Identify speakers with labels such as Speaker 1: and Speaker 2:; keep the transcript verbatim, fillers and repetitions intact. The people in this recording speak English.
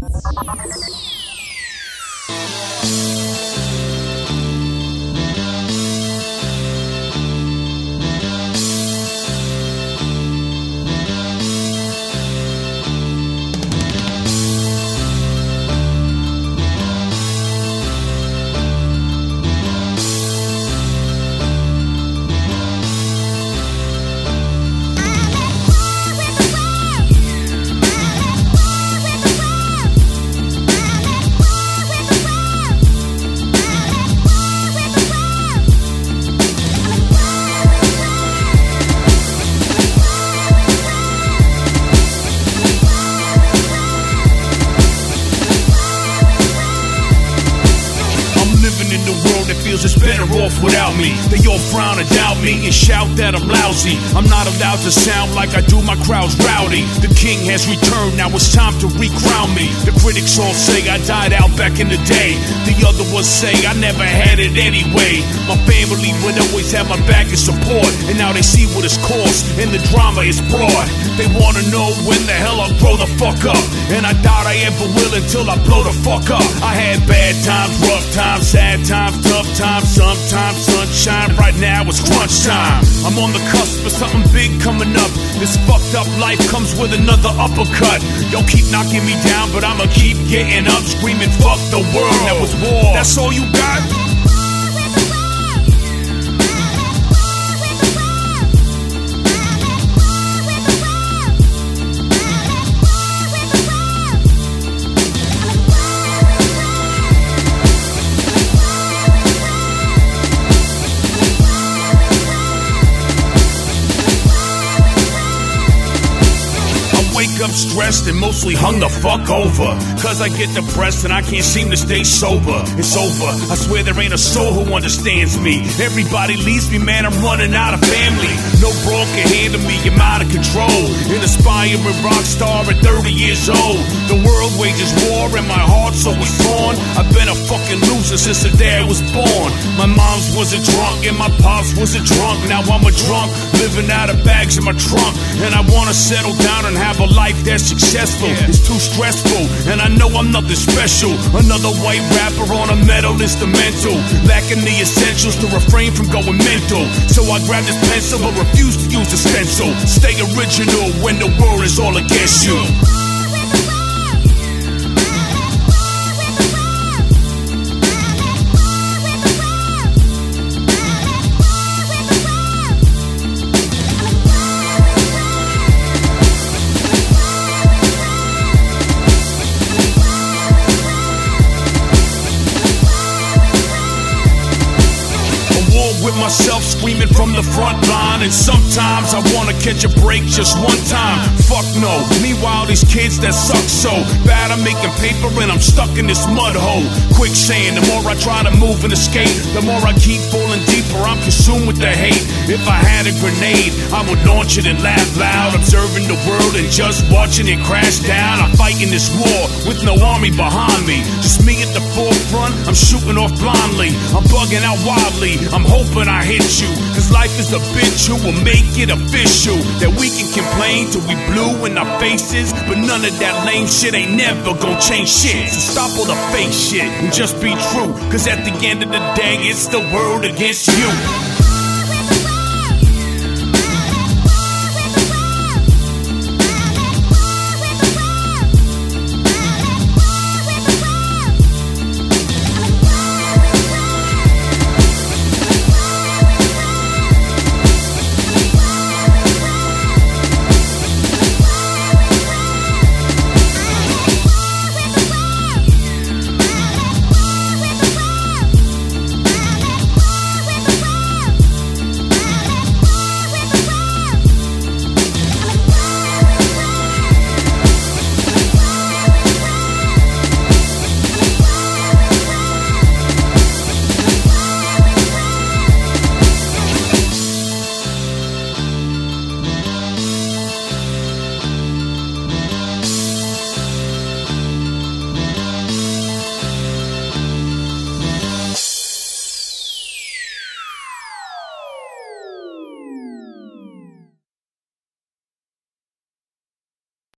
Speaker 1: It's better off without me. They all frown and doubt me and shout that I'm lousy. I'm not allowed to sound like I do, my crowd's rowdy. The king has returned, now it's time to recrown me. The critics all say I died out back in the day. The other ones say I never had it anyway. My family would always have my back and support, and now they see what it's cost and the drama is broad. They wanna know when the hell I'll grow the fuck up, and I doubt I ever will until I blow the fuck up. I had bad times, rough times, sad times, tough times, sometimes sunshine. Right now it's crunch time. I'm on the cusp of something big coming up. This fucked up life comes with another uppercut. Y'all keep knocking me down, but I'ma keep getting up, screaming fuck the world. That was war. That's all you got? I'm stressed and mostly hung the fuck over, cause I get depressed and I can't seem to stay sober. It's over, I swear there ain't a soul who understands me. Everybody leaves me, man, I'm running out of family. No bro can handle me, I'm out of control. An aspiring rock star at thirty years old. The world wages war and my heart's always torn. I've been a fucking loser since the day I was born. My mom's was a drunk and my pops was a drunk. Now I'm a drunk, living out of bags in my trunk. And I wanna settle down and have a life that's successful. It's too stressful, and I know I'm nothing special. Another white rapper on a metal instrumental, lacking the essentials to refrain from going mental. So I grab this pencil but refuse to use the stencil. Stay original when the world is all against you. With myself screaming from the front line, and sometimes I wanna catch a break just one time. Fuck no. Meanwhile, these kids that suck so bad, I'm making paper and I'm stuck in this mud hole. Quicksand. The more I try to move and escape, the more I keep falling deeper. I'm consumed with the hate. If I had a grenade, I would launch it and laugh loud, observing the world and just watching it crash down. I'm fighting this war with no army behind me, just me at the forefront. I'm shooting off blindly, I'm bugging out wildly. I'm hoping I hit you, cause life is a bitch who will make it official that we can complain till we blue in our faces, but none of that lame shit ain't never gonna change shit. So stop all the fake shit and just be true, cause at the end of the day it's the world against you.